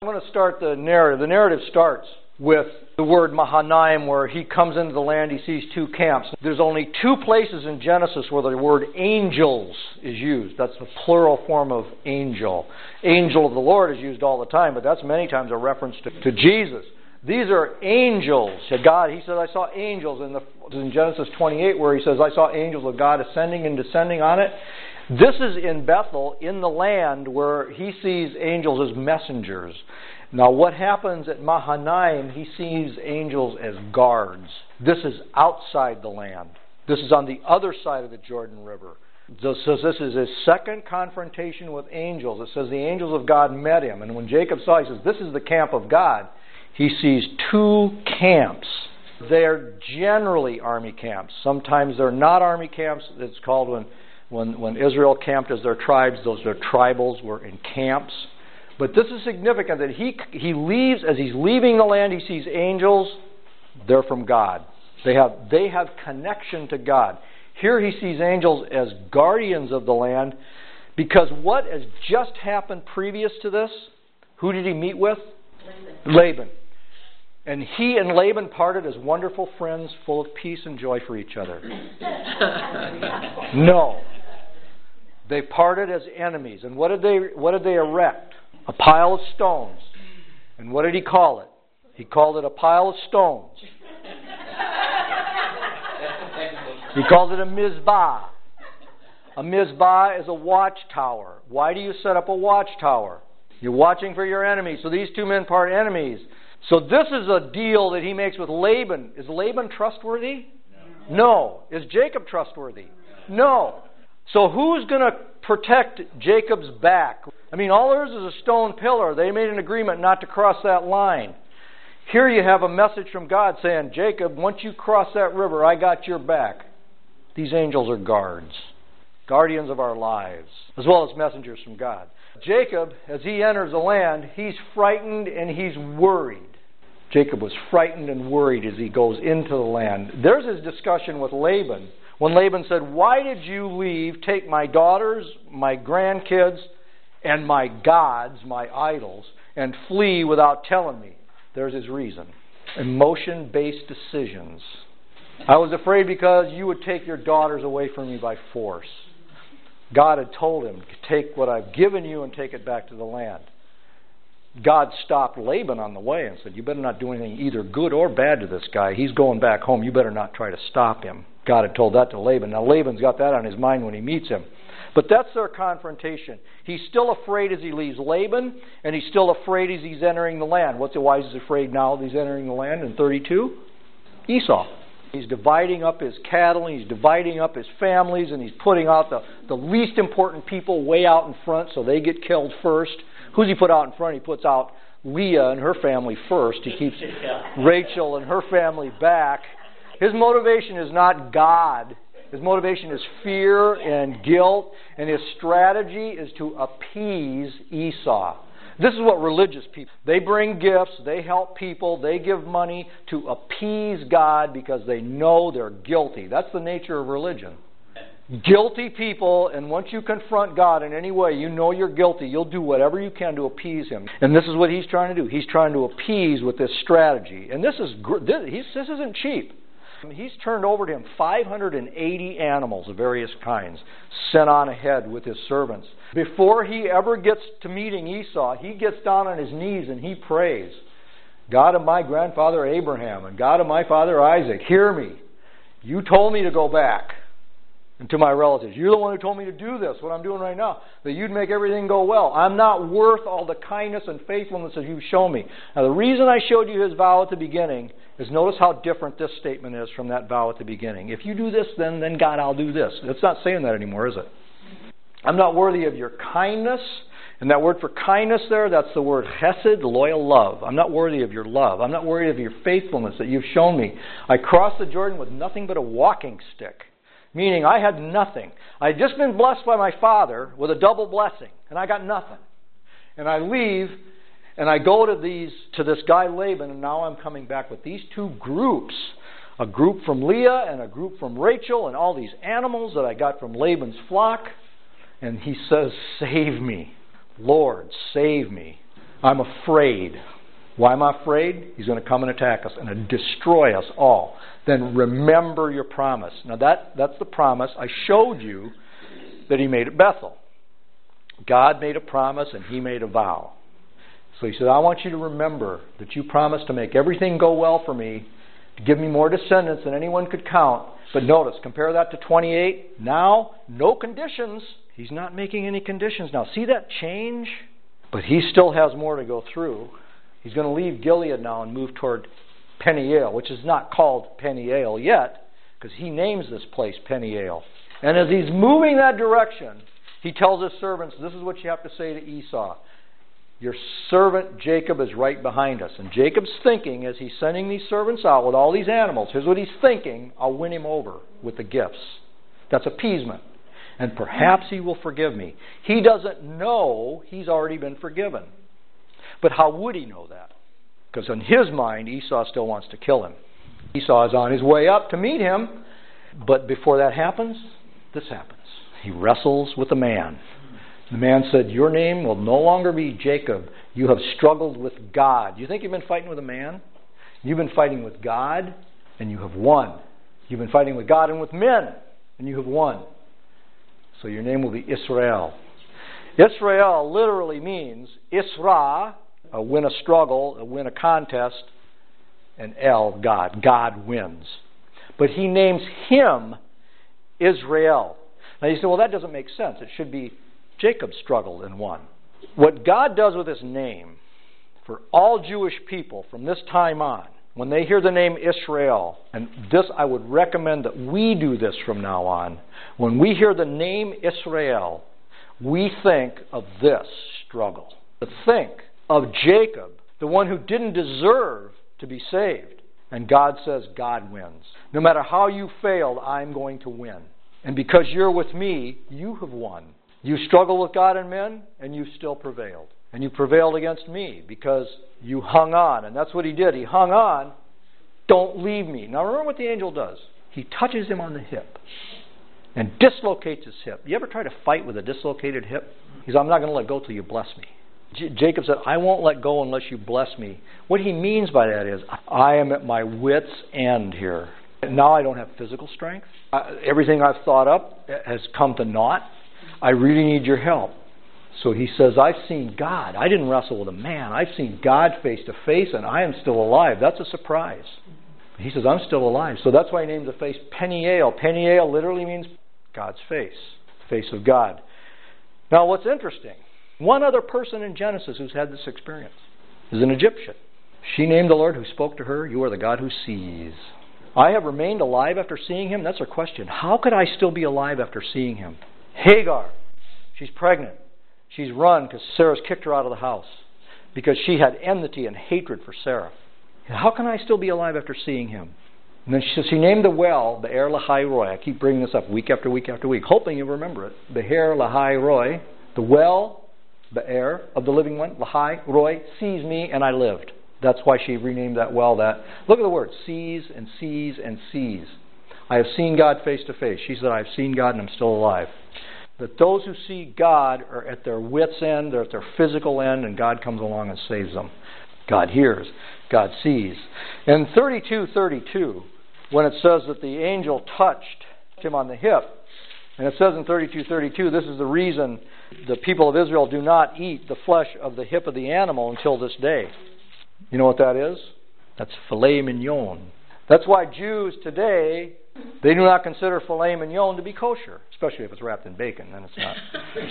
I'm going to start the narrative. The narrative starts with the word Mahanaim, where he comes into the land, he sees two camps. There's only two places in Genesis where the word angels is used. That's the plural form of angel. Angel of the Lord is used all the time, but that's many times a reference to Jesus. These are angels. God, he says, I saw angels in Genesis 28, where he says, I saw angels of God ascending and descending on it. This is in Bethel, in the land, where he sees angels as messengers. Now, what happens at Mahanaim, he sees angels as guards. This is outside the land. This is on the other side of the Jordan River. So this is his second confrontation with angels. It says the angels of God met him. And when Jacob saw, he says, this is the camp of God. He sees two camps. They're generally army camps. Sometimes they're not army camps. It's called when Israel camped as their tribes, those are tribals, were in camps. But this is significant that he leaves, as he's leaving the land, he sees angels. They're from God. They have connection to God. Here he sees angels as guardians of the land, because what has just happened previous to this? Who did he meet with? Laban. And he and Laban parted as wonderful friends, full of peace and joy for each other. No. They parted as enemies. And what did they erect? A pile of stones. And what did he call it? He called it a pile of stones. He called it a mizbah. A mizbah is a watchtower. Why do you set up a watchtower? You're watching for your enemies. So these two men part enemies. So this is a deal that he makes with Laban. Is Laban trustworthy? No. Is Jacob trustworthy? No. So who's going to protect Jacob's back? I mean, all there is a stone pillar. They made an agreement not to cross that line. Here you have a message from God saying, Jacob, once you cross that river, I got your back. These angels are guards, guardians of our lives, as well as messengers from God. Jacob, as he enters the land, he's frightened and he's worried. Jacob was frightened and worried as he goes into the land. There's his discussion with Laban. When Laban said, why did you leave, take my daughters, my grandkids, and my gods, my idols, and flee without telling me? There's his reason. Emotion-based decisions. I was afraid because you would take your daughters away from me by force. God had told him, take what I've given you and take it back to the land. God stopped Laban on the way and said, you better not do anything either good or bad to this guy. He's going back home. You better not try to stop him. God had told that to Laban. Now Laban's got that on his mind when he meets him. But that's their confrontation. He's still afraid as he leaves Laban, and he's still afraid as he's entering the land. Why is he afraid now that he's entering the land in 32? Esau. He's dividing up his cattle, and he's dividing up his families, and he's putting out the least important people way out in front so they get killed first. Who's he put out in front? He puts out Leah and her family first. He keeps Rachel and her family back. His motivation is not God. His motivation is fear and guilt, and his strategy is to appease Esau. This is what religious people, they bring gifts, they help people, they give money to appease God because they know they're guilty. That's the nature of religion. Guilty people, and once you confront God in any way, you know you're guilty, you'll do whatever you can to appease Him. And this is what he's trying to do. He's trying to appease with this strategy. And this isn't cheap. He's turned over to him 580 animals of various kinds, sent on ahead with his servants. Before he ever gets to meeting Esau, he gets down on his knees and he prays, God of my grandfather Abraham and God of my father Isaac, hear me. You told me to go back and to my relatives. You're the one who told me to do this, what I'm doing right now, that you'd make everything go well. I'm not worth all the kindness and faithfulness that you've shown me. Now, the reason I showed you his vow at the beginning is notice how different this statement is from that vow at the beginning. If you do this, then God, I'll do this. It's not saying that anymore, is it? I'm not worthy of your kindness. And that word for kindness there, that's the word chesed, loyal love. I'm not worthy of your love. I'm not worthy of your faithfulness that you've shown me. I crossed the Jordan with nothing but a walking stick. Meaning I had nothing. I had just been blessed by my father with a double blessing, and I got nothing. And I leave, and I go to this guy Laban, and now I'm coming back with these two groups. A group from Leah and a group from Rachel, and all these animals that I got from Laban's flock. And he says, save me. Lord, save me. I'm afraid. Why am I afraid? He's going to come and attack us and destroy us all. Then remember your promise. Now that's the promise. I showed you that he made at Bethel. God made a promise and he made a vow. So he said, I want you to remember that you promised to make everything go well for me, to give me more descendants than anyone could count. But notice, compare that to 28. Now, no conditions. He's not making any conditions now. See that change? But he still has more to go through. He's going to leave Gilead now and move toward Peniel, which is not called Peniel yet, because he names this place Peniel. And as he's moving that direction, he tells his servants, this is what you have to say to Esau. Your servant Jacob is right behind us. And Jacob's thinking, as he's sending these servants out with all these animals, here's what he's thinking: I'll win him over with the gifts. That's appeasement. And perhaps he will forgive me. He doesn't know he's already been forgiven. But how would he know that? Because in his mind, Esau still wants to kill him. Esau is on his way up to meet him. But before that happens, this happens. He wrestles with a man. The man said, your name will no longer be Jacob. You have struggled with God. You think you've been fighting with a man? You've been fighting with God, and you have won. You've been fighting with God and with men, and you have won. So your name will be Israel. Israel literally means Isra, win a struggle, win a contest, and El, God. God wins. But he names him Israel. Now you say, well, that doesn't make sense. It should be Jacob struggled and won. What God does with his name, for all Jewish people from this time on, when they hear the name Israel, and this I would recommend that we do this from now on, when we hear the name Israel, we think of this struggle. To think of Jacob, the one who didn't deserve to be saved. And God says, God wins. No matter how you failed, I'm going to win. And because you're with me, you have won. You struggled with God and men, and you still prevailed. And you prevailed against me because you hung on. And that's what he did. He hung on. Don't leave me. Now remember what the angel does. He touches him on the hip and dislocates his hip. You ever try to fight with a dislocated hip? He said, I'm not going to let go till you bless me. Jacob said, I won't let go unless you bless me. What he means by that is, I am at my wit's end here. Now I don't have physical strength. Everything I've thought up has come to naught. I really need your help. So he says, I've seen God. I didn't wrestle with a man. I've seen God face to face, and I am still alive. That's a surprise. He says, I'm still alive. So that's why he named the face Peniel. Peniel literally means God's face, the face of God. Now what's interesting, one other person in Genesis who's had this experience is an Egyptian. She named the Lord who spoke to her, you are the God who sees. I have remained alive after seeing him. That's her question. How could I still be alive after seeing him? Hagar, she's pregnant. She's run because Sarah's kicked her out of the house because she had enmity and hatred for Sarah. How can I still be alive after seeing him? And then she named the well Be'er Lahai Roi. I keep bringing this up week after week after week, hoping you'll remember it. Be'er Lahai Roi, the well, Be'er of the living one, Lahai Roi, sees me and I lived. That's why she renamed that well that. Look at the word, sees and sees and sees. I have seen God face to face. She said, I have seen God and I'm still alive. That those who see God are at their wits' end, they're at their physical end, and God comes along and saves them. God hears, God sees. In 32:32, when it says that the angel touched him on the hip, and it says in 32:32, this is the reason the people of Israel do not eat the flesh of the hip of the animal until this day. You know what that is? That's filet mignon. That's why Jews today, they do not consider filet mignon to be kosher, especially if it's wrapped in bacon, then it's not.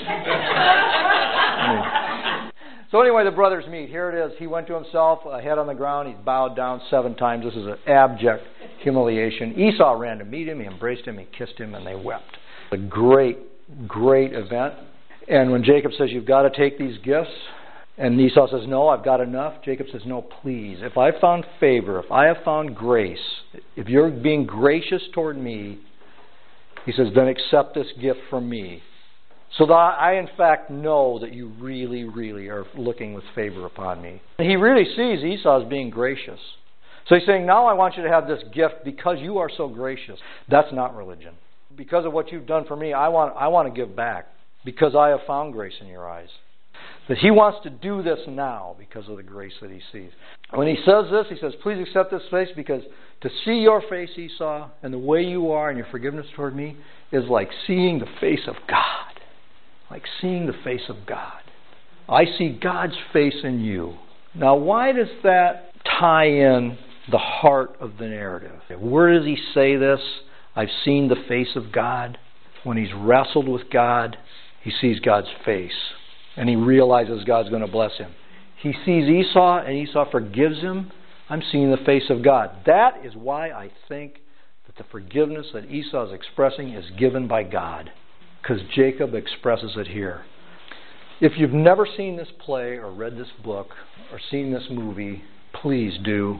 So anyway, the brothers meet. Here it is. He went to himself, head on the ground. He's bowed down 7 times. This is an abject humiliation. Esau ran to meet him. He embraced him. He kissed him, and they wept. A great, great event. And when Jacob says, you've got to take these gifts, and Esau says, no, I've got enough. Jacob says, no, please. If I've found favor, if I have found grace, if you're being gracious toward me, he says, then accept this gift from me. So that I, in fact, know that you really, really are looking with favor upon me. And he really sees Esau as being gracious. So he's saying, now I want you to have this gift because you are so gracious. That's not religion. Because of what you've done for me, I want to give back because I have found grace in your eyes. That he wants to do this now because of the grace that he sees. When he says this, he says, please accept this face, because to see your face, Esau, and the way you are and your forgiveness toward me is like seeing the face of God. Like seeing the face of God. I see God's face in you. Now, why does that tie in the heart of the narrative? Where does he say this? I've seen the face of God. When he's wrestled with God, he sees God's face. And he realizes God's going to bless him. He sees Esau, and Esau forgives him. I'm seeing the face of God. That is why I think that the forgiveness that Esau is expressing is given by God. Because Jacob expresses it here. If you've never seen this play or read this book or seen this movie, please do.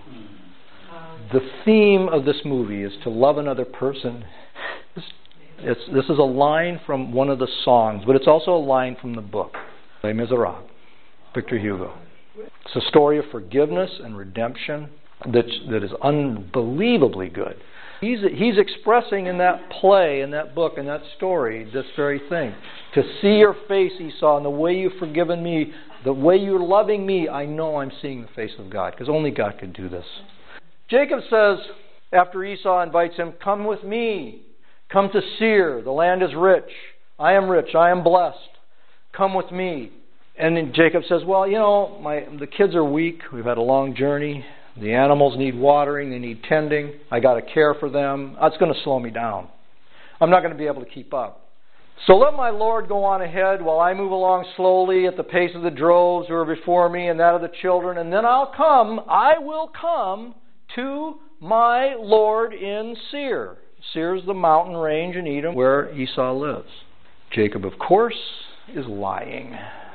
The theme of this movie is to love another person. This is a line from one of the songs, but it's also a line from the book. Les Miserables, Victor Hugo. It's a story of forgiveness and redemption that is unbelievably good. He's expressing in that play, in that book, in that story, this very thing. To see your face, Esau, and the way you've forgiven me, the way you're loving me, I know I'm seeing the face of God, because only God could do this. Jacob says, after Esau invites him, come with me. Come to Seir. The land is rich. I am rich. I am blessed. Come with me. And then Jacob says, well, the kids are weak. We've had a long journey. The animals need watering. They need tending. I got to care for them. That's going to slow me down. I'm not going to be able to keep up. So let my Lord go on ahead while I move along slowly at the pace of the droves who are before me and that of the children. And then I will come to my Lord in Seir. Seir is the mountain range in Edom where Esau lives. Jacob, of course, is lying.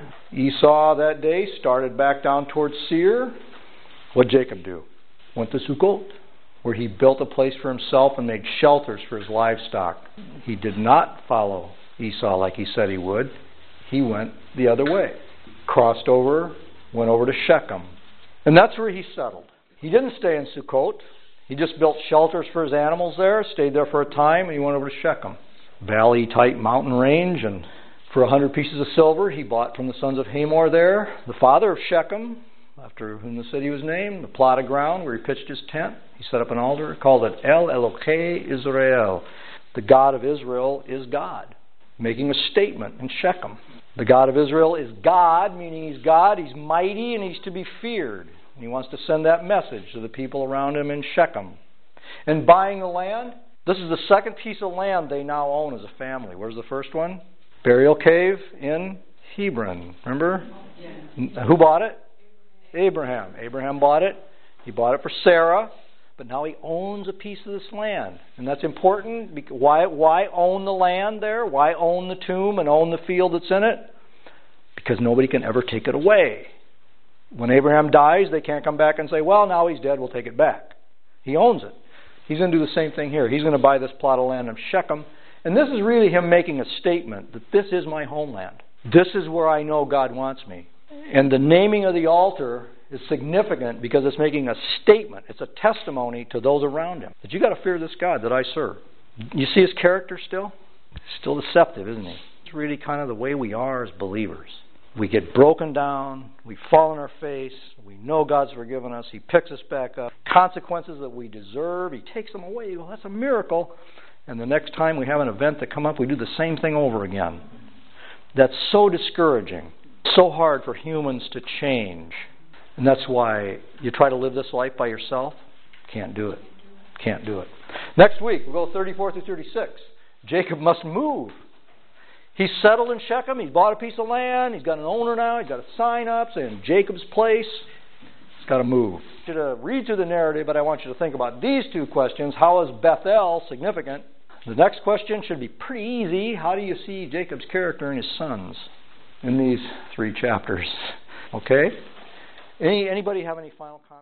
Esau that day started back down towards Seir. What did Jacob do? Went to Sukkot, where he built a place for himself and made shelters for his livestock. He did not follow Esau like he said he would. He went the other way. Crossed over, went over to Shechem. And that's where he settled. He didn't stay in Sukkot. He just built shelters for his animals there, stayed there for a time, and he went over to Shechem. Valley-type mountain range, and for 100 pieces of silver he bought from the sons of Hamor there, the father of Shechem, after whom the city was named, the plot of ground where he pitched his tent. He set up an altar, called it El Elokei Israel. The God of Israel is God, making a statement in Shechem. The God of Israel is God, meaning he's God, he's mighty, and he's to be feared. And he wants to send that message to the people around him in Shechem. And buying the land, this is the second piece of land they now own as a family. Where's the first one? Burial cave in Hebron. Remember? Yeah. Who bought it? Abraham. Abraham bought it. He bought it for Sarah. But now he owns a piece of this land. And that's important. Why own the land there? Why own the tomb and own the field that's in it? Because nobody can ever take it away. When Abraham dies, they can't come back and say, well, now he's dead, we'll take it back. He owns it. He's going to do the same thing here. He's going to buy this plot of land of Shechem. And this is really him making a statement that this is my homeland. This is where I know God wants me. And the naming of the altar is significant because it's making a statement. It's a testimony to those around him. That you got to fear this God that I serve. You see his character still? Still deceptive, isn't he? It's really kind of the way we are as believers. We get broken down, we fall on our face, we know God's forgiven us, he picks us back up. Consequences that we deserve, he takes them away. Well, that's a miracle. And the next time we have an event that come up, we do the same thing over again. That's so discouraging, so hard for humans to change. And that's why you try to live this life by yourself, can't do it. Can't do it. Next week, we'll go 34 through 36. Jacob must move. He's settled in Shechem. He's bought a piece of land. He's got an owner now. He's got a sign up saying Jacob's place. He's got to move. I want you to read through the narrative, but I want you to think about these two questions. How is Bethel significant? The next question should be pretty easy. How do you see Jacob's character and his sons in these 3 chapters? Okay? Anybody have any final comments?